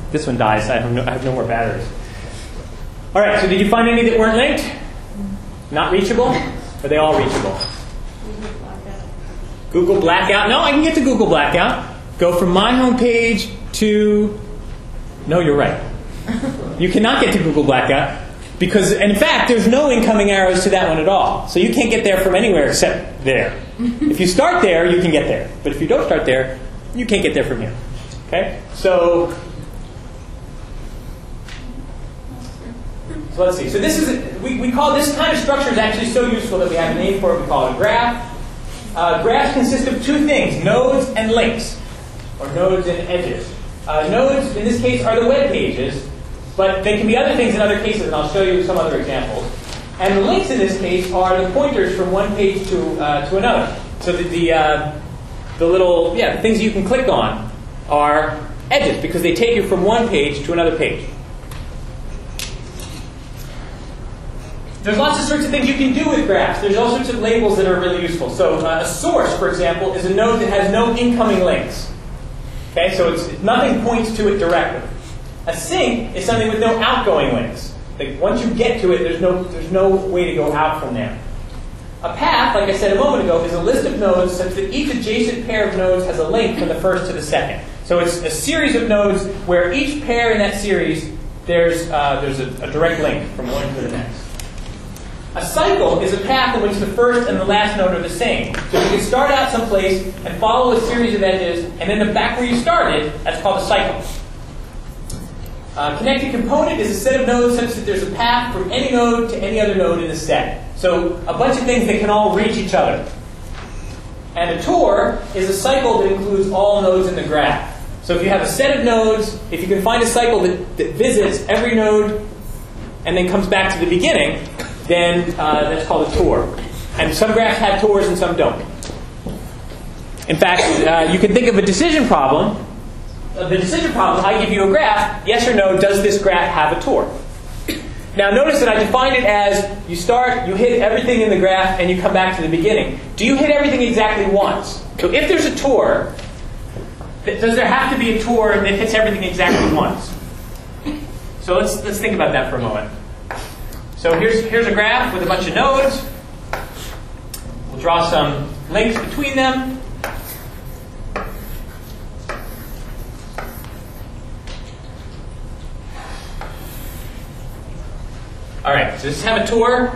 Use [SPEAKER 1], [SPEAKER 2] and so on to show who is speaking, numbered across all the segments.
[SPEAKER 1] This one dies. I have no more batteries. All right, so did you find any that weren't linked? Not reachable? Are they all reachable? Google Blackout. No, I can get to Google Blackout. Go from my home page to... No, you're right. You cannot get to Google Blackout because, and in fact, there's no incoming arrows to that one at all. So you can't get there from anywhere except there. If you start there, you can get there. But if you don't start there, you can't get there from here. Okay? So let's see. So this is, we call this kind of structure is actually so useful that we have a name for it. We call it a graph. Graphs consist of two things, nodes and links, or nodes and edges. Nodes, in this case, are the web pages, but they can be other things in other cases, and I'll show you some other examples. And the links in this case are the pointers from one page to another. So the little, the things you can click on are edges, because they take you from one page to another page. There's lots of sorts of things you can do with graphs. There's all sorts of labels that are really useful. So a source, for example, is a node that has no incoming links. Okay, so nothing points to it directly. A sink is something with no outgoing links. Like once you get to it, there's no way to go out from there. A path, like I said a moment ago, is a list of nodes such that each adjacent pair of nodes has a link from the first to the second. So it's a series of nodes where each pair in that series, there's a direct link from one to the next. A cycle is a path in which the first and the last node are the same. So you can start out someplace and follow a series of edges, and then back where you started, that's called a cycle. A connected component is a set of nodes such that there's a path from any node to any other node in the set. So a bunch of things that can all reach each other. And a tour is a cycle that includes all nodes in the graph. So if you have a set of nodes, if you can find a cycle that visits every node and then comes back to the beginning, then that's called a tour. And some graphs have tours and some don't. In fact, you can think of a decision problem. The decision problem, I give you a graph, yes or no, does this graph have a tour? Now notice that I defined it as you start, you hit everything in the graph, and you come back to the beginning. Do you hit everything exactly once? So if there's a tour, does there have to be a tour that hits everything exactly once? So let's think about that for a moment. So here's a graph with a bunch of nodes. We'll draw some links between them. All right, so let's have a tour.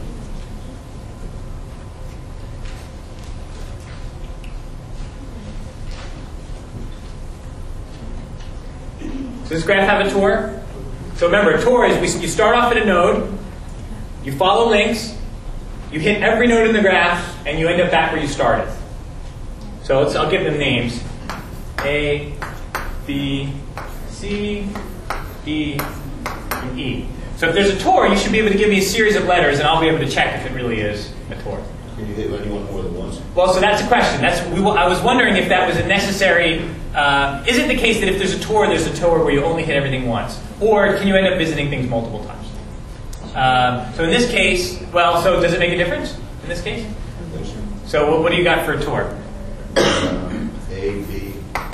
[SPEAKER 1] Does this graph have a tour? So remember, a tour is you start off at a node, you follow links, you hit every node in the graph, and you end up back where you started. So I'll give them names. A, B, C, D, and E. So if there's a tour, you should be able to give me a series of letters, and I'll be able to check if it really is a tour.
[SPEAKER 2] Can you hit anyone more than once?
[SPEAKER 1] Well, so that's the question. I was wondering if that was a necessary... is it the case that if there's a tour where you only hit everything once? Or can you end up visiting things multiple times? So in this case, so does it make a difference in this case? So what do you got for a tour?
[SPEAKER 2] A, B,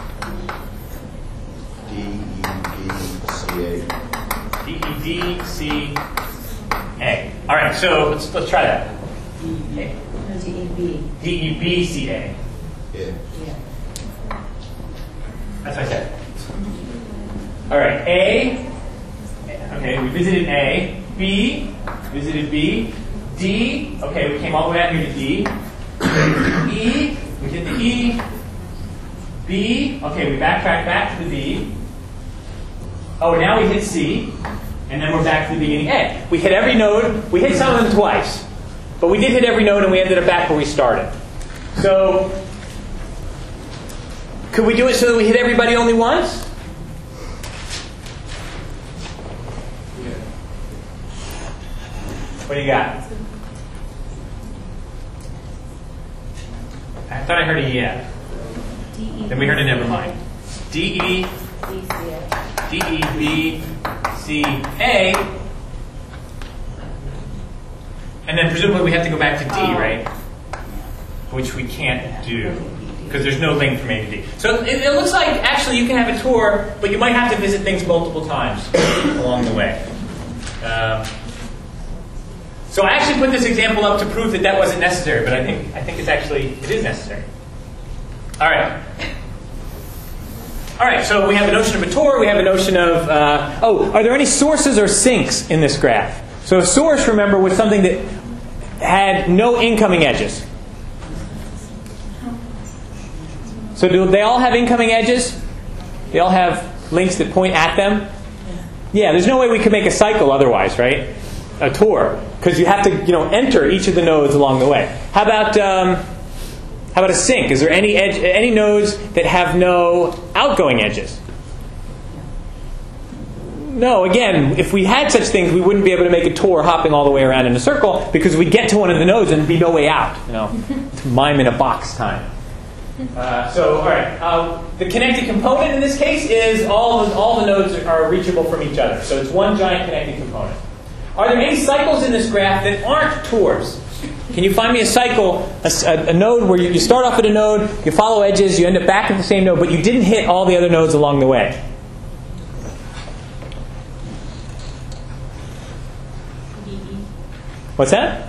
[SPEAKER 2] D, E, B, C, A.
[SPEAKER 1] D, E, D, C, A. All right, so let's try that. A.
[SPEAKER 3] D, E, B.
[SPEAKER 1] D, E, B, C, A.
[SPEAKER 2] Yeah.
[SPEAKER 1] That's what I said. All right, A. Okay, we visited A. B, visited B. D, okay, we came all the way out here to D. E, we did the E. B, okay, we backtracked back to the B. Oh, now we hit C, and then we're back to the beginning A. We hit every node. We hit some of them twice, but we did hit every node, and we ended up back where we started. So, could we do it so that we hit everybody only once? What do you got? I thought I heard a yeah. Then we heard a never mind. D, E, D, E, B, C, A. And then presumably we have to go back to D, right? Which we can't do. because there's no link from A to D. So it looks like actually you can have a tour, but you might have to visit things multiple times along the way. So I actually put this example up to prove that that wasn't necessary, but I think it is necessary. All right. All right, so we have a notion of a tour. We have a notion of, are there any sources or sinks in this graph? So a source, remember, was something that had no incoming edges. So do they all have incoming edges? They all have links that point at them? Yeah, there's no way we could make a cycle otherwise, right? A tour, because you have to, enter each of the nodes along the way. How about a sink? Is there any nodes that have no outgoing edges? No. Again, if we had such things, we wouldn't be able to make a tour hopping all the way around in a circle because we'd get to one of the nodes and there'd be no way out. It's mime in a box time. All right. The connected component in this case is all the nodes are reachable from each other. So it's one giant connected component. Are there any cycles in this graph that aren't tours? Can you find me a cycle, a node where you start off at a node, you follow edges, you end up back at the same node, but you didn't hit all the other nodes along the way? What's that?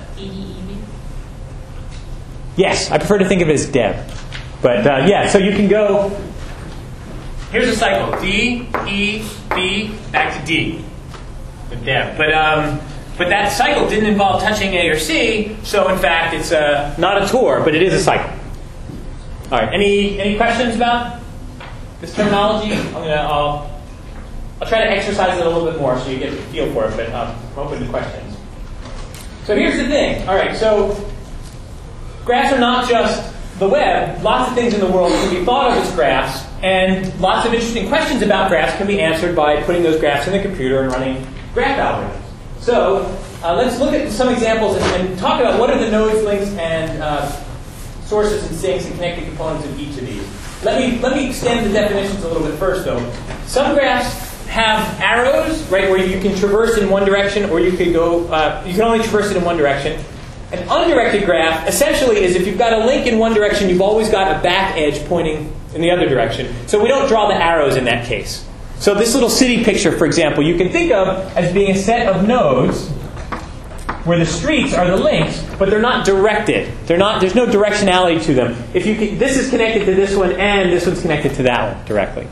[SPEAKER 1] Yes, I prefer to think of it as Deb. But so you can go, here's a cycle, D, E, B, back to D, with Deb. But that cycle didn't involve touching A or C, so in fact it's not a tour, but it is a cycle. All right, any questions about this terminology? I'll try to exercise it a little bit more so you get a feel for it, but I'm open to questions. So here's the thing. All right, so graphs are not just the web. Lots of things in the world can be thought of as graphs, and lots of interesting questions about graphs can be answered by putting those graphs in the computer and running graph algorithms. So let's look at some examples and talk about what are the nodes, links, and sources and sinks and connected components of each of these. Let me extend the definitions a little bit first, though. Some graphs have arrows, right, where you can traverse in one direction, or you could go. You can only traverse it in one direction. An undirected graph essentially is if you've got a link in one direction, you've always got a back edge pointing in the other direction. So we don't draw the arrows in that case. So this little city picture, for example, you can think of as being a set of nodes where the streets are the links, but they're not directed. There's no directionality to them. This is connected to this one, and this one's connected to that one directly.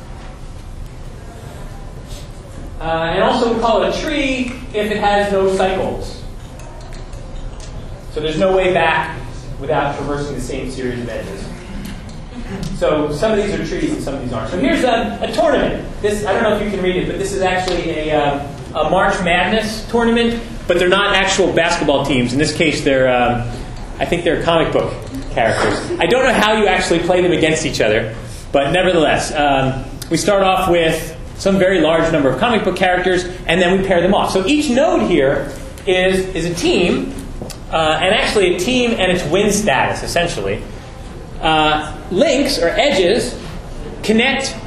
[SPEAKER 1] And also we call it a tree if it has no cycles. So there's no way back without traversing the same series of edges. So some of these are trees and some of these aren't. So here's a tournament. I don't know if you can read it, but this is actually a March Madness tournament, but they're not actual basketball teams. In this case, I think they're comic book characters. I don't know how you actually play them against each other, but nevertheless, we start off with some very large number of comic book characters, and then we pair them off. So each node here is a team, and actually a team and its win status, essentially. Links, or edges, connect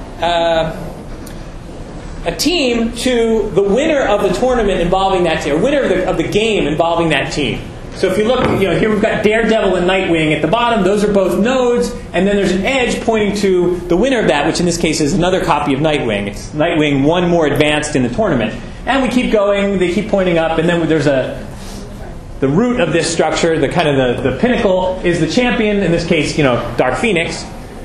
[SPEAKER 1] a team to the winner of the tournament involving that team, or winner of the game involving that team. So if you look, here we've got Daredevil and Nightwing at the bottom. Those are both nodes, and then there's an edge pointing to the winner of that, which in this case is another copy of Nightwing. It's Nightwing one more advanced in the tournament. And we keep going, they keep pointing up, and then there's the root of this structure, the kind of the pinnacle, is the champion, in this case, Dark Phoenix.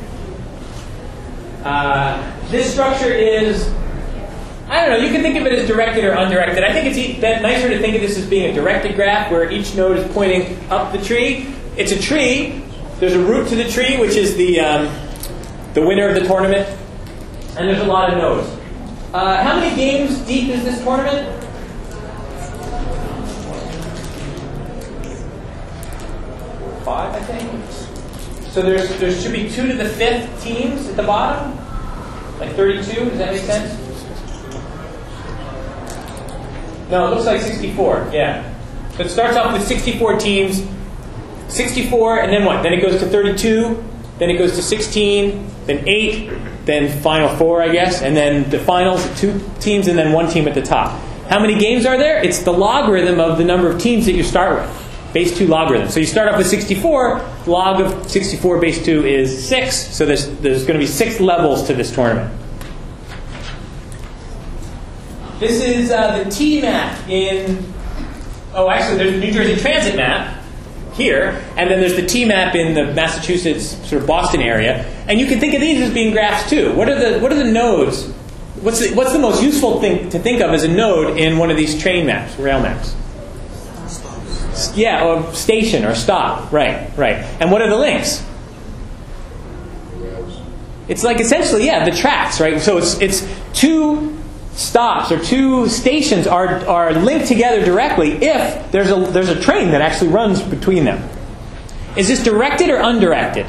[SPEAKER 1] This structure is, I don't know, you can think of it as directed or undirected. I think it's nicer to think of this as being a directed graph where each node is pointing up the tree. It's a tree. There's a root to the tree, which is the winner of the tournament. And there's a lot of nodes. How many games deep is this tournament? 5, I think. So there should be 2 to the 5th teams at the bottom? Like 32? Does that make sense? No, it looks like 64. Yeah. So it starts off with 64 teams. 64, and then what? Then it goes to 32. Then it goes to 16. Then 8. Then final 4, I guess. And then the finals, 2 teams, and then 1 team at the top. How many games are there? It's the logarithm of the number of teams that you start with. base 2 logarithm. So you start off with 64. Log of 64 base 2 is 6. So there's going to be 6 levels to this tournament. This is the T map in... Oh, actually, there's the New Jersey Transit map here, and then there's the T map in the Massachusetts, sort of Boston area. And you can think of these as being graphs too. What are the nodes? What's the most useful thing to think of as a node in one of these train maps, rail maps? Yeah, or station or stop. Right. And what are the links? It's like essentially, yeah, the tracks, right? So it's 2 stops or 2 stations are linked together directly if there's a train that actually runs between them. Is this directed or undirected?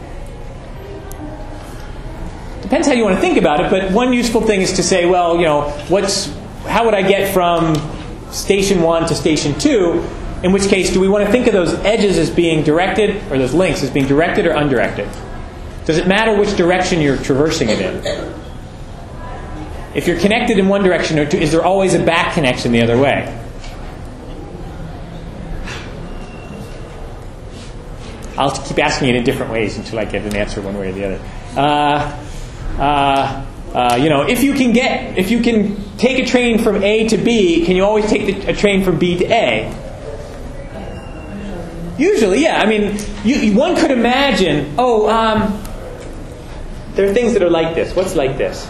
[SPEAKER 1] Depends how you want to think about it, but one useful thing is to say, well, how would I get from station 1 to station 2? In which case, do we want to think of those edges as being directed, or those links as being directed or undirected? Does it matter which direction you're traversing it in? If you're connected in one direction, or is there always a back connection the other way? I'll keep asking it in different ways until I get an answer one way or the other. If you can take a train from A to B, can you always take a train from B to A? Usually, yeah. I mean, one could imagine. There are things that are like this. What's like this?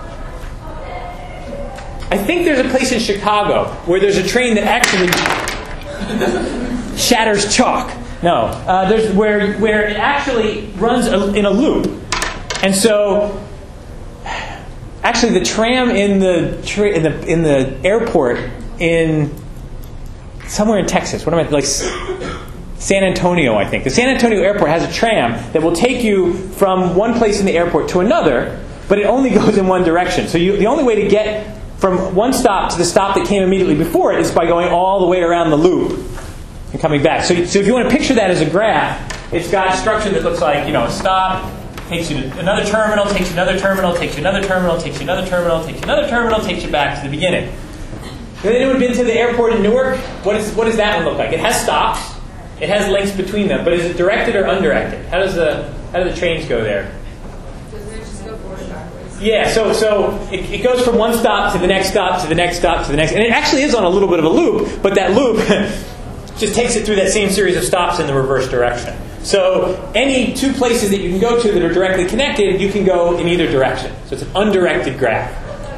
[SPEAKER 1] I think there's a place in Chicago where there's a train that actually shatters chalk. No, there's where it actually runs in a loop, and so actually the tram in the airport in somewhere in Texas. What am I like? San Antonio, I think. The San Antonio airport has a tram that will take you from one place in the airport to another, but it only goes in one direction. So the only way to get from one stop to the stop that came immediately before it is by going all the way around the loop and coming back. So if you want to picture that as a graph, it's got a structure that looks like, a stop, takes you to another terminal, takes you another terminal, takes you another terminal, takes you another terminal, takes you another terminal, takes you back to the beginning. Has anyone been to the airport in Newark? What does that one look like? It has stops. It has links between them, but is it directed or undirected? How do the trains go there?
[SPEAKER 3] Doesn't it just go forward and backwards?
[SPEAKER 1] Yeah, so it goes from one stop to the next stop to the next stop to the next, and it actually is on a little bit of a loop, but that loop just takes it through that same series of stops in the reverse direction. So any 2 places that you can go to that are directly connected, you can go in either direction. So it's an undirected graph.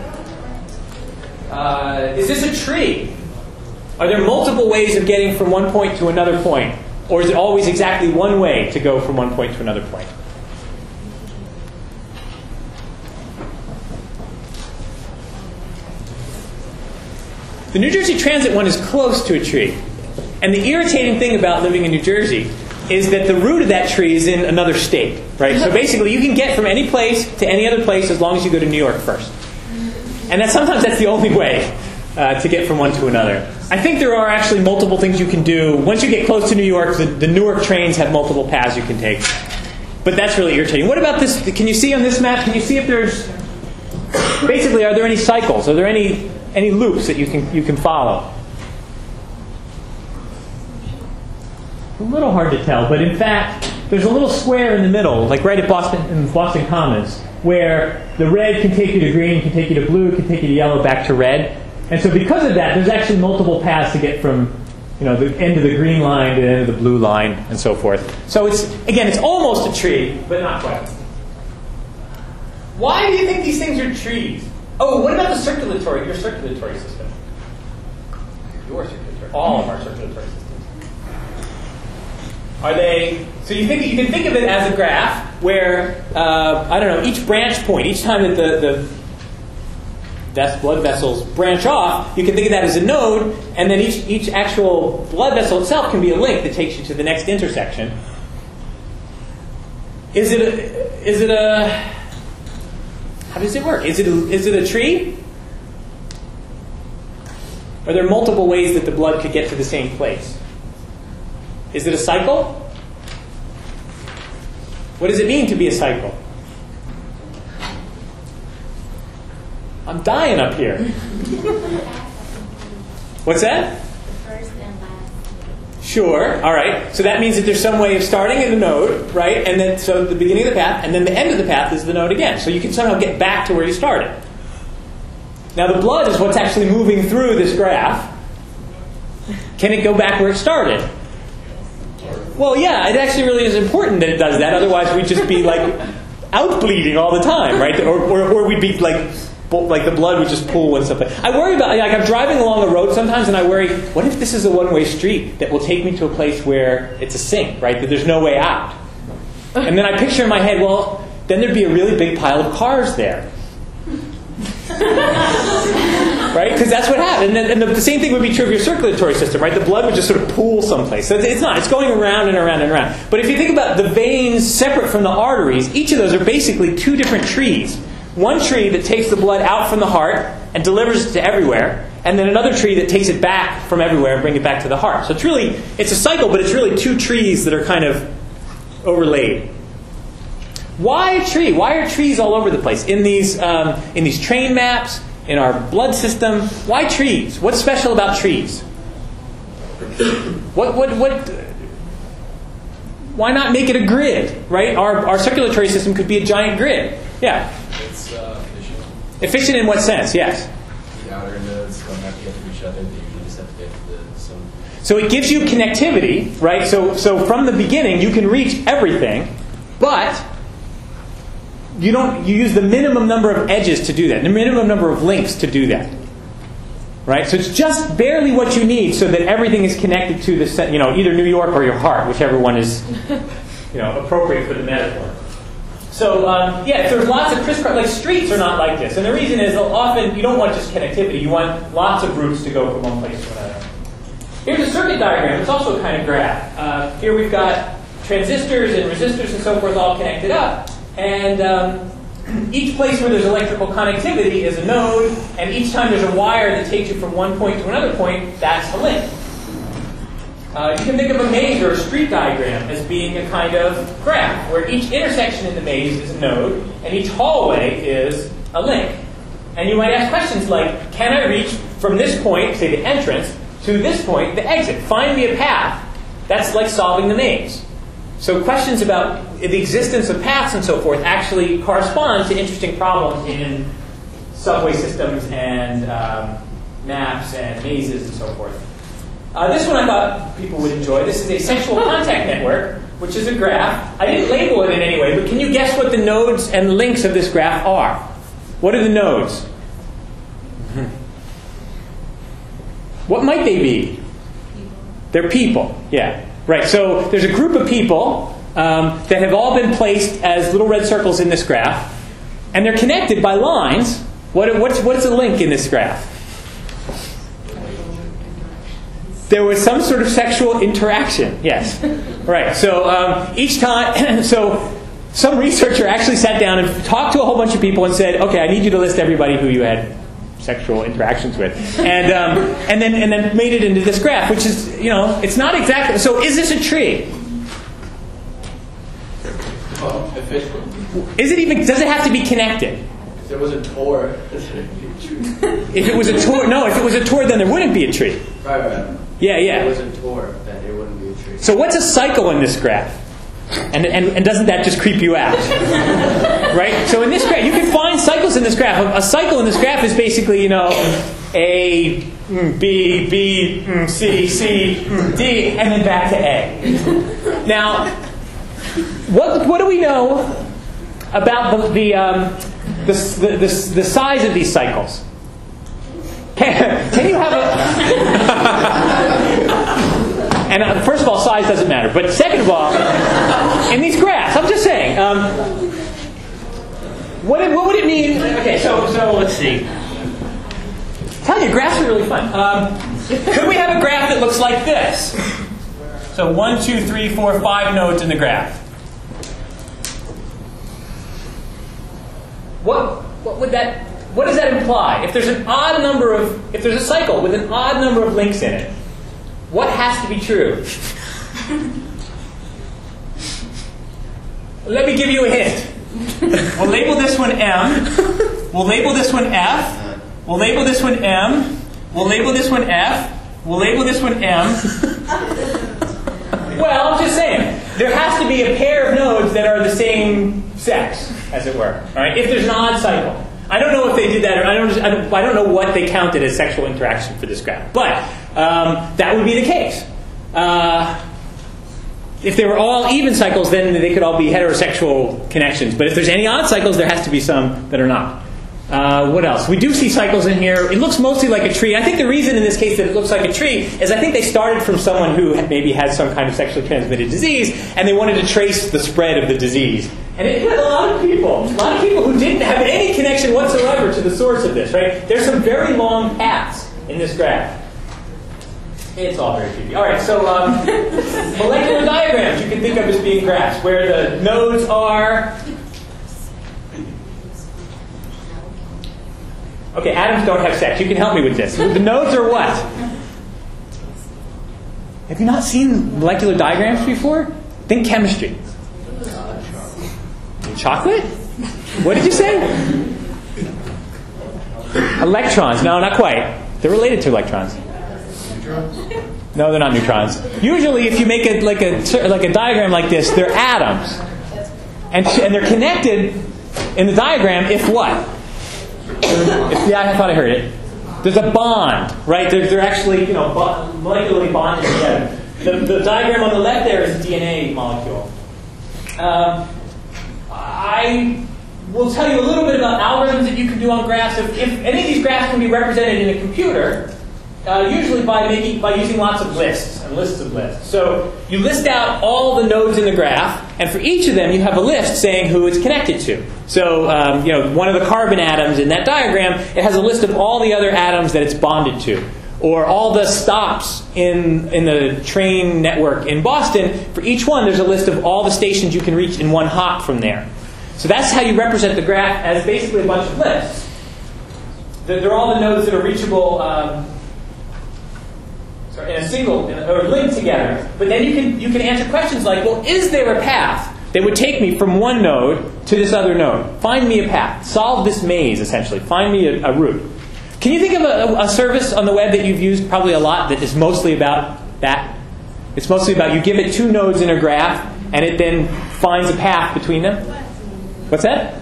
[SPEAKER 1] Is this a tree? Are there multiple ways of getting from one point to another point? Or is it always exactly one way to go from one point to another point? The New Jersey Transit one is close to a tree. And the irritating thing about living in New Jersey is that the root of that tree is in another state. Right? So basically you can get from any place to any other place as long as you go to New York first. And sometimes that's the only way to get from one to another. I think there are actually multiple things you can do. Once you get close to New York, the Newark trains have multiple paths you can take. But that's really irritating. What about this? Can you see on this map? Can you see if there's... Basically, are there any cycles? Are there any loops that you can follow? A little hard to tell, but in fact, there's a little square in the middle, like right at Boston Commons, where the red can take you to green, can take you to blue, can take you to yellow, back to red. And so because of that, there's actually multiple paths to get from the end of the green line to the end of the blue line, and so forth. So it's almost a tree, but not quite. Why do you think these things are trees? Oh, what about your circulatory system? Your circulatory. All of our circulatory systems. Are they? So you can think of it as a graph where each branch point, each time that the blood vessels branch off, you can think of that as a node, and then each actual blood vessel itself can be a link that takes you to the next intersection. Is it a? How does it work? Is it a tree? Are there multiple ways that the blood could get to the same place? Is it a cycle? What does it mean to be a cycle? I'm dying up here. What's that?
[SPEAKER 3] The first and last.
[SPEAKER 1] Sure. All right. So that means that there's some way of starting at a node, right? And then so the beginning of the path, and then the end of the path is the node again. So you can somehow get back to where you started. Now the blood is what's actually moving through this graph. Can it go back where it started? Well, yeah, it actually really is important that it does that. Otherwise, we'd just be like out bleeding all the time, right? Or we'd be like the blood would just pool and stuff. I worry about, like, I'm driving along a road sometimes, and I worry, what if this is a one-way street that will take me to a place where it's a sink, right? That there's no way out. And then I picture in my head, well, then there'd be a really big pile of cars there. Right? Because that's what happened. And the same thing would be true of your circulatory system, right? The blood would just sort of pool someplace. So it's not. It's going around and around and around. But if you think about the veins separate from the arteries, each of those are basically two different trees. One tree that takes the blood out from the heart and delivers it to everywhere, and then another tree that takes it back from everywhere and brings it back to the heart. So it's a cycle, but it's really two trees that are kind of overlaid. Why a tree? Why are trees all over the place? In these train maps, in our blood system, why trees? What's special about trees? Why not make it a grid, right? Our circulatory system could be a giant grid. Yeah.
[SPEAKER 4] It's efficient.
[SPEAKER 1] Efficient in what sense? Yes.
[SPEAKER 4] The outer nodes don't have to get through each other. They usually just have to get to some.
[SPEAKER 1] So it gives you connectivity, right? So from the beginning, you can reach everything, but you use the minimum number of edges to do that, the minimum number of links to do that. Right? So it's just barely what you need so that everything is connected to the, either New York or your heart, whichever one is, appropriate for the metaphor. So, there's lots of crisscross, like streets are not like this. And the reason is often you don't want just connectivity, you want lots of routes to go from one place to another. Here's a circuit diagram. It's also a kind of graph. Here we've got transistors and resistors and so forth all connected up. And each place where there's electrical connectivity is a node, and each time there's a wire that takes you from one point to another point, that's a link. You can think of a maze or a street diagram as being a kind of graph, where each intersection in the maze is a node, and each hallway is a link. And you might ask questions like, can I reach from this point, say the entrance, to this point, the exit? Find me a path. That's like solving the maze. So questions about the existence of paths and so forth actually correspond to interesting problems in subway systems and maps and mazes and so forth. This one I thought people would enjoy. This is a sexual contact network, which is a graph. I didn't label it in any way, but can you guess what the nodes and the links of this graph are? What are the nodes? What might they be? They're people, yeah. Right, so there's a group of people that have all been placed as little red circles in this graph, and they're connected by lines. What's a link in this graph? There was some sort of sexual interaction, yes. Right, so each time, so some researcher actually sat down and talked to a whole bunch of people and said, okay, I need you to list everybody who you had sexual interactions with, and then made it into this graph, which is, it's not exactly. So is this a tree?
[SPEAKER 4] Well, if it
[SPEAKER 1] Is it even? Does it have to be connected?
[SPEAKER 4] if there was a tour, it would be a tree.
[SPEAKER 1] If it was a tour, no. If it was a tour, then there wouldn't be a tree.
[SPEAKER 4] Right.
[SPEAKER 1] Yeah.
[SPEAKER 4] If it was a tour, then it wouldn't be a tree.
[SPEAKER 1] So what's a cycle in this graph? And doesn't that just creep you out? Right? So in this graph, you can find cycles in this graph. A cycle in this graph is basically, A, B, B, C, C, D, and then back to A. Now, what do we know about the size of these cycles? Can you have a... And first of all, size doesn't matter. But second of all, in these graphs, I'm just saying, what would it mean? Okay, so let's see. Tell you, graphs are really fun. Could we have a graph that looks like this? So 1, 2, 3, 4, 5 nodes in the graph. What does that imply? If there's a cycle with an odd number of links in it, what has to be true? Let me give you a hint. We'll label this one M. We'll label this one F. We'll label this one M. We'll label this one F. We'll label this one M. Well, I'm just saying, there has to be a pair of nodes that are the same sex, as it were. All right? If there's an odd cycle. I don't know if they did that, or I don't know what they counted as sexual interaction for this graph. But that would be the case. If they were all even cycles, then they could all be heterosexual connections. But if there's any odd cycles, there has to be some that are not. What else? We do see cycles in here. It looks mostly like a tree. I think the reason in this case that it looks like a tree is I think they started from someone who maybe had some kind of sexually transmitted disease, and they wanted to trace the spread of the disease. And it hit a lot of people who didn't have any connection whatsoever to the source of this, right? There's some very long paths in this graph. It's all very creepy. All right, so molecular diagrams you can think of as being graphs where the nodes are. Okay, atoms don't have sex. You can help me with this. The nodes are what? Have you not seen molecular diagrams before? Think chemistry. Chocolate? What did you say? Electrons. No, not quite. They're related to electrons. No, they're not neutrons. Usually, if you make it like a diagram like this, they're atoms, and they're connected in the diagram. If what? Yeah, I thought I heard it. There's a bond, right? They're actually molecularly bonded together. The diagram on the left there is a DNA molecule. I will tell you a little bit about algorithms that you can do on graphs. If any of these graphs can be represented in a computer. Usually by using lots of lists and lists of lists. So you list out all the nodes in the graph, and for each of them you have a list saying who it's connected to. So one of the carbon atoms in that diagram, it has a list of all the other atoms that it's bonded to. Or all the stops in the train network in Boston, for each one there's a list of all the stations you can reach in one hop from there. So that's how you represent the graph as basically a bunch of lists. They're all the nodes that are reachable in a single, or linked together. But then you can answer questions like, well, is there a path that would take me from one node to this other node? Find me a path. Solve this maze, essentially. Find me a route. Can you think of a service on the web that you've used probably a lot that is mostly about that? It's mostly about you give it two nodes in a graph, and it then finds a path between them. What's that?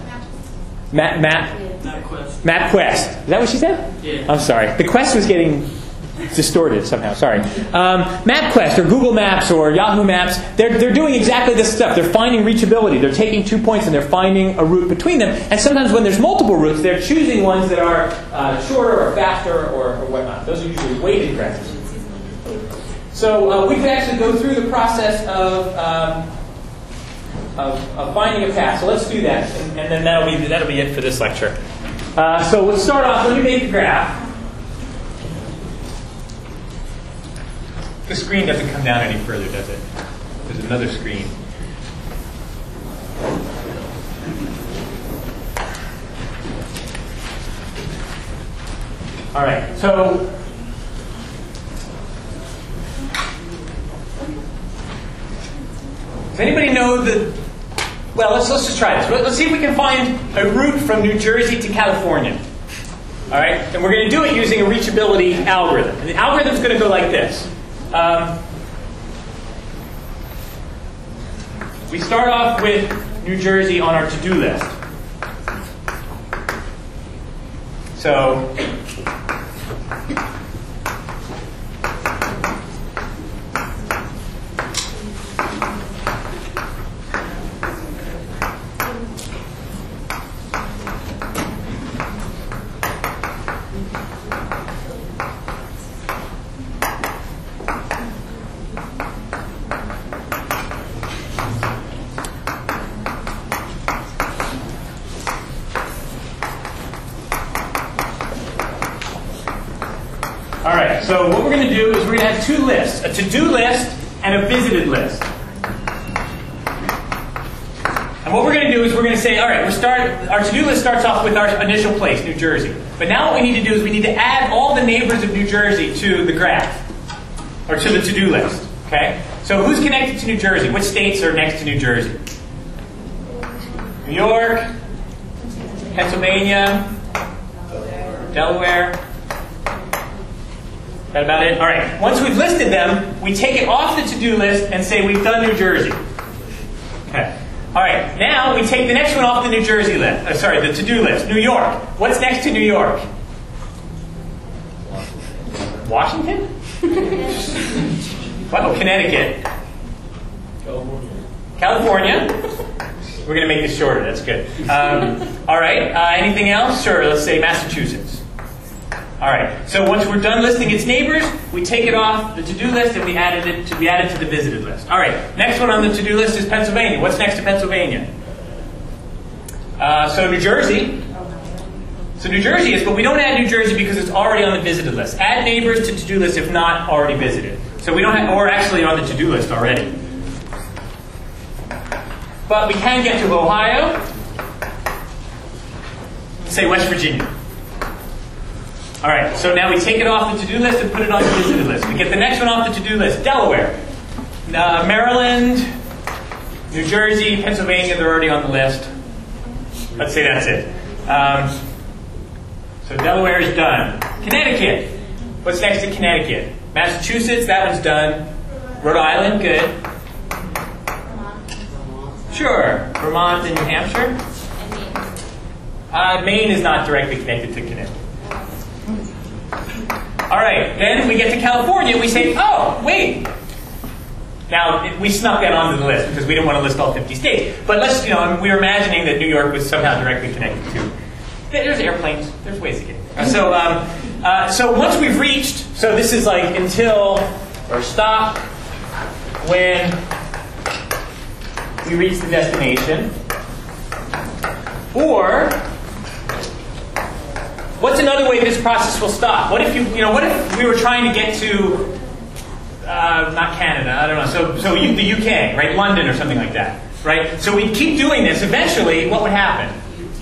[SPEAKER 1] MapQuest. Is that what she said?
[SPEAKER 5] Yeah.
[SPEAKER 1] I'm sorry. The quest was getting distorted somehow. Sorry. MapQuest or Google Maps or Yahoo Maps, they're doing exactly this stuff. They're finding reachability. They're taking 2 points and they're finding a route between them. And sometimes when there's multiple routes, they're choosing ones that are shorter or faster or whatnot. Those are usually weighted graphs. So we can actually go through the process of finding a path. So let's do that, and then that'll be it for this lecture. So let's start off. Let me make a graph. The screen doesn't come down any further, does it? There's another screen. All right, so does anybody know the... Well, let's just try this. Let's see if we can find a route from New Jersey to California. All right, and we're going to do it using a reachability algorithm. And the algorithm's going to go like this. We start off with New Jersey on our to-do list. So So what we're going to do is we're going to have two lists, a to-do list and a visited list. And what we're going to do is we're going to say, all right, our to-do list starts off with our initial place, New Jersey. But now what we need to do is we need to add all the neighbors of New Jersey to the graph, or to the to-do list. Okay? So who's connected to New Jersey? Which states are next to New Jersey? New York, Pennsylvania, Delaware. That about it? All right. Once we've listed them, we take it off the to-do list and say we've done New Jersey. Okay. All right. Now we take the next one off the New Jersey list. The to-do list. New York. What's next to New York? Washington? Wow, Connecticut. California. We're going to make this shorter. That's good. All right. Anything else? Sure. Let's say Massachusetts. All right. So once we're done listing its neighbors, we take it off the to-do list and we add it to the visited list. All right. Next one on the to-do list is Pennsylvania. What's next to Pennsylvania? So New Jersey. So New Jersey is, but we don't add New Jersey because it's already on the visited list. Add neighbors to to-do list if not already visited. So we don't have, or actually on the to-do list already. But we can get to Ohio. Say West Virginia. All right, so now we take it off the to-do list and put it on the visited list. We get the next one off the to-do list. Delaware. Maryland, New Jersey, Pennsylvania, they're already on the list. Let's say that's it. So Delaware is done. Connecticut. What's next to Connecticut? Massachusetts, that one's done. Rhode Island, good. Sure. Vermont and New Hampshire. Maine is not directly connected to Connecticut. All right, then we get to California and we say, oh, wait. Now, we snuck that onto the list because we didn't want to list all 50 states. But let's, we were imagining that New York was somehow directly connected to. There's airplanes. There's ways to get there. So once we've reached, so this is like until, or stop when we reach the destination. Or, what's another way this process will stop? What if what if we were trying to get to, not Canada, I don't know, so the UK, right? London or something like that, right? So we keep doing this. Eventually, what would happen?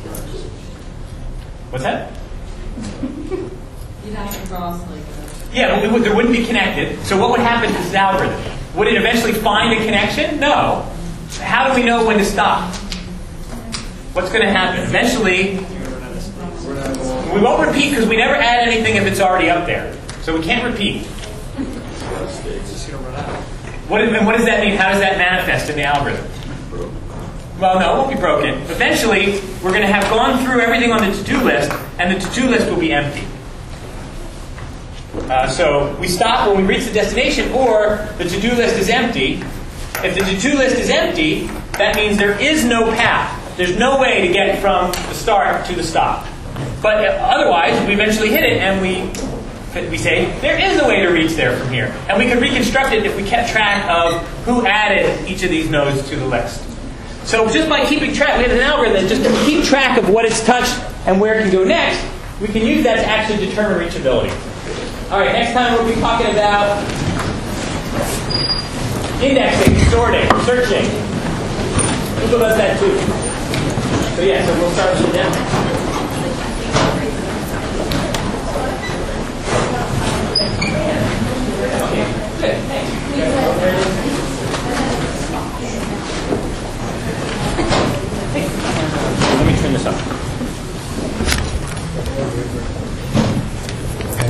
[SPEAKER 1] What's that?
[SPEAKER 3] You'd have to cross like that.
[SPEAKER 1] Yeah, there wouldn't be connected. So what would happen to this algorithm? Would it eventually find a connection? No. How do we know when to stop? What's going to happen? Eventually, we won't repeat because we never add anything if it's already up there. So we can't repeat. What does that mean? How does that manifest in the algorithm? Well, no, it won't be broken. Eventually, we're going to have gone through everything on the to-do list, and the to-do list will be empty. So we stop when we reach the destination, or the to-do list is empty. If the to-do list is empty, that means there is no path. There's no way to get from the start to the stop. But otherwise, we eventually hit it, and we say, there is a way to reach there from here. And we could reconstruct it if we kept track of who added each of these nodes to the list. So just by keeping track, we have an algorithm that just to keep track of what it's touched and where it can go next, we can use that to actually determine reachability. All right, next time we'll be talking about indexing, sorting, searching. Google does that too. So yeah, so we'll start with the demo. Okay, good. Thanks. Let me turn this up.